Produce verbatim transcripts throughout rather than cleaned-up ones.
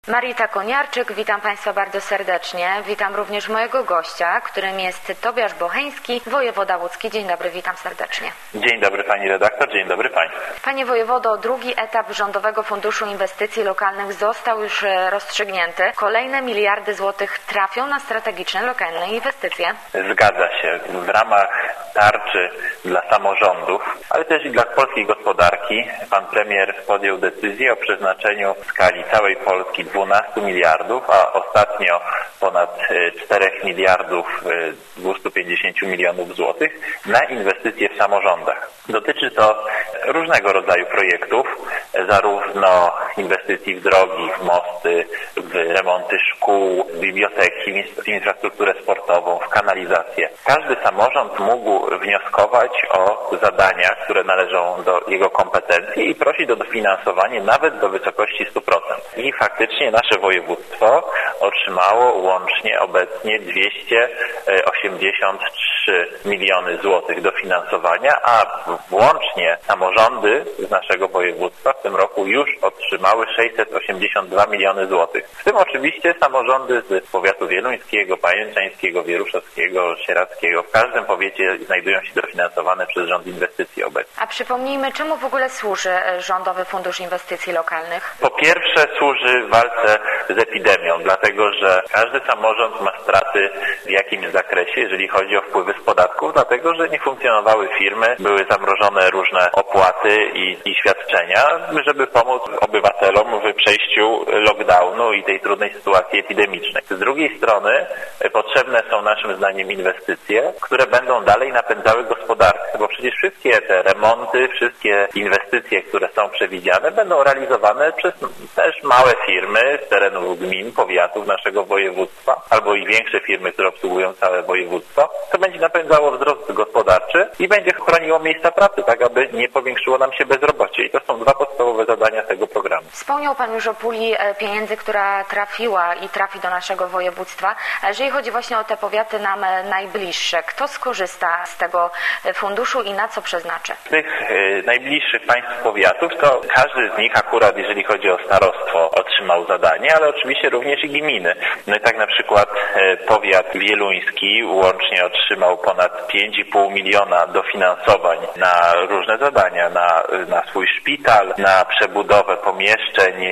Marita Koniarczyk, witam Państwa bardzo serdecznie. Witam również mojego gościa, którym jest Tobiasz Bocheński, wojewoda łódzki. Dzień dobry, witam serdecznie. Dzień dobry Pani redaktor, dzień dobry Państwu. Panie wojewodo, drugi etap Rządowego Funduszu Inwestycji Lokalnych został już rozstrzygnięty. Kolejne miliardy złotych trafią na strategiczne lokalne inwestycje. Zgadza się. W ramach tarczy dla samorządów, ale też i dla polskiej gospodarki, pan premier podjął decyzję o przeznaczeniu w skali całej Polski dwunastu miliardów, a ostatnio ponad czterech miliardów dwieście pięćdziesiąt milionów złotych na inwestycje w samorządach. Dotyczy to różnego rodzaju projektów, zarówno inwestycji w drogi, w mosty, w remonty szkół, w biblioteki, w infrastrukturę sportową, w kanalizację. Każdy samorząd mógł wnioskować o zadania, które należą do jego kompetencji i prosić o dofinansowanie nawet do wysokości stu procent. I faktycznie nasze województwo otrzymało łącznie obecnie dwieście osiemdziesiąt trzy miliony złotych dofinansowania, a włącznie samorządy z naszego województwa w tym roku już otrzymały sześćset osiemdziesiąt dwa miliony złotych. W tym oczywiście samorządy z powiatu wieluńskiego, pajęczańskiego, wieruszowskiego, sieradzkiego. W każdym powiecie znajdują się dofinansowane przez rząd inwestycji obecnie. A przypomnijmy, czemu w ogóle służy Rządowy Fundusz Inwestycji Lokalnych? Po pierwsze służy walce z epidemią, dlatego że każdy samorząd ma straty w jakimś zakresie, jeżeli chodzi o wpływy z podatków, dlatego że nie funkcjonowały firmy, były zamrożone różne opłaty i, i świadczenia, żeby pomóc obywatelom w przejściu lockdownu i tej trudnej sytuacji epidemicznej. Z drugiej strony potrzebne są naszym zdaniem inwestycje, które będą dalej napędzały gospodarkę, bo przecież wszystkie te remonty, wszystkie inwestycje, które są przewidziane, będą realizowane przez też małe firmy z terenów gmin, powiatów naszego województwa, albo i większe firmy, które obsługują całe województwo. To będzie napędzało wzrost gospodarczy i będzie chroniło miejsca pracy, tak aby nie powiększyło nam się bezrobocie. I to są dwa podstawowe zadania tego programu. Wspomniał Pan już o puli pieniędzy, która trafiła i trafi do naszego województwa. Jeżeli chodzi właśnie o te powiaty nam najbliższe, kto skorzysta z tego funduszu i na co przeznaczy? Z tych y, najbliższych państw powiatów to każdy z nich akurat, jeżeli chodzi o starostwo, otrzymał zadanie, ale oczywiście również i gminy. No i tak na przykład y, powiat wieluński łącznie otrzymał ponad pięć i pół miliona dofinansowań na różne zadania, na, na swój szpital, na przebudowę pomieszczeń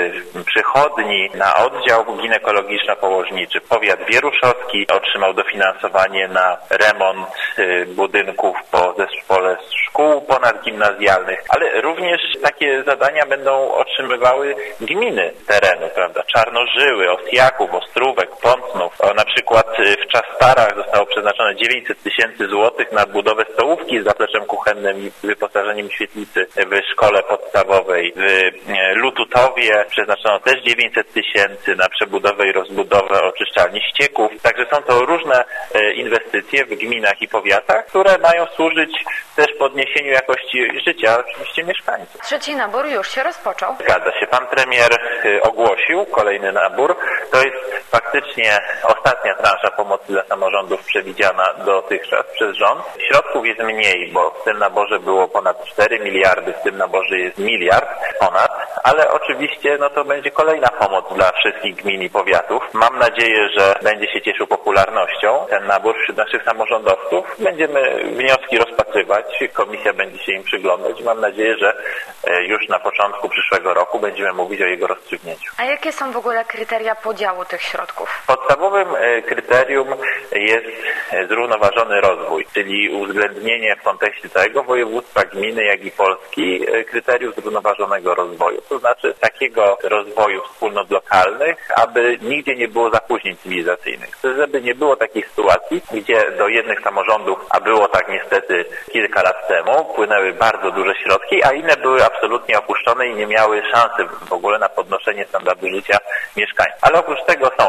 w przychodni, na oddział ginekologiczno-położniczy. Powiat wieruszowski otrzymał dofinansowanie na remont y, budynków po zespole szkół ponadgimnazjalnych, ale również takie zadania będą otrzymywały gminy terenu, prawda? Czarnożyły, Osjaków, Ostrówek, Pątnów. O, na przykład w Czastarach zostało przeznaczone dziewięćset tysięcy złotych na budowę stołówki z zapleczem kuchennym i wyposażeniem świetlicy w szkole podstawowej. W Lututowie przeznaczono też dziewięćset tysięcy na przebudowę i rozbudowę oczyszczalni ścieków. Także są to różne inwestycje w gminach i powiatach, które mają służyć też podniesieniu jakości życia oczywiście mieszkańców. Trzeci nabór już się rozpoczął. Zgadza się. Pan premier ogłosił kolejny nabór. To jest faktycznie ostatnia transza pomocy dla samorządów przewidziana dotychczas przez rząd. Środków jest mniej, bo w tym naborze było ponad cztery miliardy, w tym naborze jest miliard ponad, ale oczywiście no to będzie kolejna pomoc dla wszystkich gmin i powiatów. Mam nadzieję, że będzie się cieszył popularnością ten nabór wśród naszych samorządowców. Będziemy wnioski rozpatrywać, komisja będzie się im przyglądać. Mam nadzieję, że już na początku przyszłego roku będziemy mówić o jego rozstrzygnięciu. A jakie są w ogóle kryteria podziału tych środków? Podstawowym kryterium jest zrównoważony rozwój, czyli uwzględnienie w kontekście całego województwa, gminy, jak i Polski kryterium zrównoważonego rozwoju. To znaczy takiego rozwoju wspólnot lokalnych, aby nigdzie nie było zapóźnień cywilizacyjnych. Żeby nie było takich sytuacji, gdzie do jednych samorządów, a było tak niestety kilka lat temu, płynęły bardzo duże środki, a inne były absolutnie opuszczone i nie miały szansy w ogóle na podnoszenie standardu życia mieszkańców. Ale oprócz tego są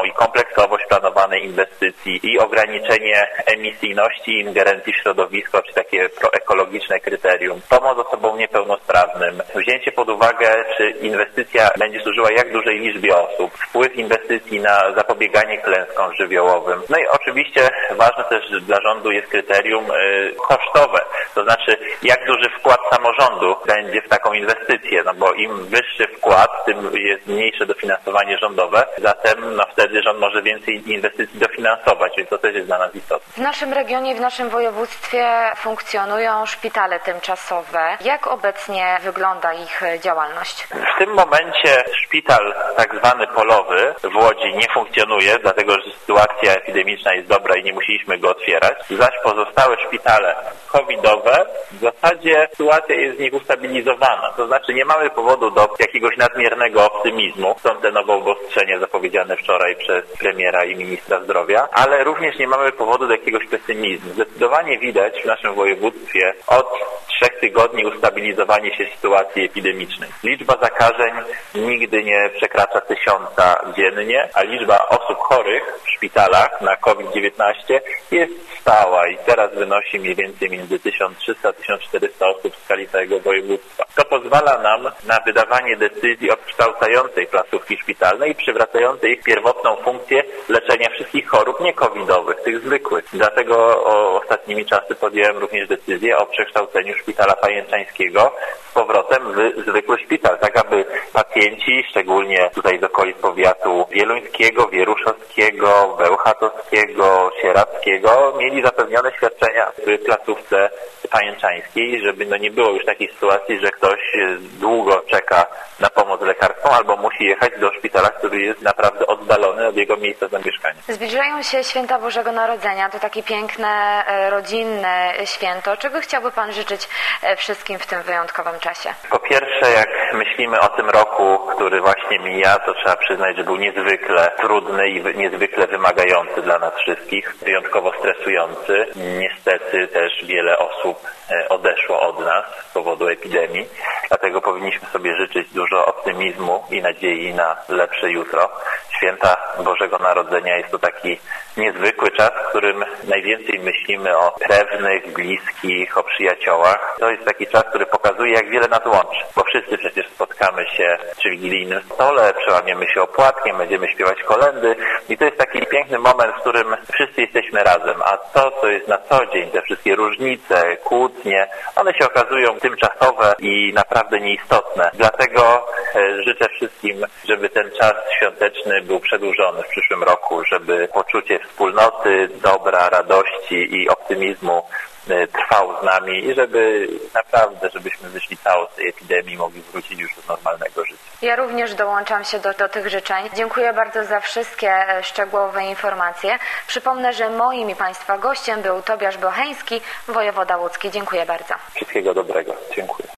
spójną i kompleksowość planowanej inwestycji i ograniczenie emisyjności i ingerencji w środowisko, czy takie proekologiczne kryterium, pomoc osobom niepełnosprawnym, wzięcie pod uwagę, czy inwestycja będzie służyła jak dużej liczbie osób, wpływ inwestycji na zapobieganie klęskom żywiołowym. No i oczywiście ważne też dla rządu jest kryterium y, kosztowe, to znaczy jak duży wkład samorządu będzie w taką inwestycję, no bo im wyższy wkład, tym jest mniejsze dofinansowanie rządowe, zatem no wtedy rząd może więcej inwestycji dofinansować, więc to też jest dla nas istotne. W naszym regionie, w naszym województwie funkcjonują szpitale tymczasowe. Jak obecnie wygląda ich działalność? W tym momencie szpital tak zwany polowy w Łodzi nie funkcjonuje, dlatego że sytuacja epidemiczna jest dobra i nie musieliśmy go otwierać, zaś pozostałe szpitale covidowe w zasadzie sytuacja jest z nich ustabilizowana, to znaczy nie mamy powodu do jakiegoś nadmiernego optymizmu, są te nowe obostrzenia zapowiedziane wczoraj przez premiera i ministra zdrowia, ale również nie mamy powodu do jakiegoś pesymizmu. Zdecydowanie widać w naszym województwie od trzech tygodni ustabilizowanie się sytuacji epidemicznej. Liczba zakażeń nigdy nie przekracza tysiąca dziennie, a liczba osób chorych w szpitalach na COVID dziewiętnaście jest stała i teraz wynosi mniej więcej między tysiąc trzysta a tysiąc czterysta osób w skali całego województwa. To pozwala nam na wydawanie decyzji odkształcającej placówki szpitalne i przywracającej ich pierwotną funkcję leczenia wszystkich chorób nie-covidowych, tych zwykłych. Dlatego o, ostatnimi czasy podjąłem również decyzję o przekształceniu szpitala pajęczańskiego z powrotem w zwykły szpital, tak aby pacjenci, szczególnie tutaj z okolic powiatu wieluńskiego, wieruszowskiego, bełchatowskiego, sieradzkiego, mieli zapewnione świadczenia w placówce pajęczańskiej, żeby no nie było już takiej sytuacji, że ktoś długo czeka na pomoc lekarską albo musi jechać do szpitala, który jest naprawdę oddalony od jego miejsca zamieszkania. Zbliżają się święta Bożego Narodzenia, to takie piękne, rodzinne święto. Czego chciałby Pan życzyć wszystkim w tym wyjątkowym czasie? Po pierwsze, jak myślimy o tym roku, który właśnie mija, to trzeba przyznać, że był niezwykle trudny i niezwykle wymagający dla nas wszystkich, wyjątkowo stresujący. Niestety też wiele osób odeszło od nas z powodu epidemii, dlatego powinniśmy sobie życzyć dużo optymizmu i nadziei na lepsze jutro. Święta Bożego Narodzenia jest to taki niezwykły czas, w którym najwięcej myślimy o krewnych, bliskich, o przyjaciołach. To jest taki czas, który pokazuje, jak wiele nas łączy, bo wszyscy przecież spotkamy się przy wigilijnym stole, przełamiemy się opłatkiem, będziemy śpiewać kolędy i to jest taki piękny moment, w którym wszyscy jesteśmy razem, a to, co jest na co dzień, te wszystkie różnice, kłótnie, one się okazują tymczasowe i naprawdę nieistotne. Dlatego życzę wszystkim, żeby ten czas świąteczny był przedłużony w przyszłym roku, żeby poczucie wspólnoty, dobra, radości i optymizmu trwał z nami i żeby naprawdę, żebyśmy wyszli cało z tej epidemii i mogli wrócić już do normalnego życia. Ja również dołączam się do, do tych życzeń. Dziękuję bardzo za wszystkie szczegółowe informacje. Przypomnę, że moim i Państwa gościem był Tobiasz Bocheński, wojewoda łódzki. Dziękuję bardzo. Wszystkiego dobrego. Dziękuję.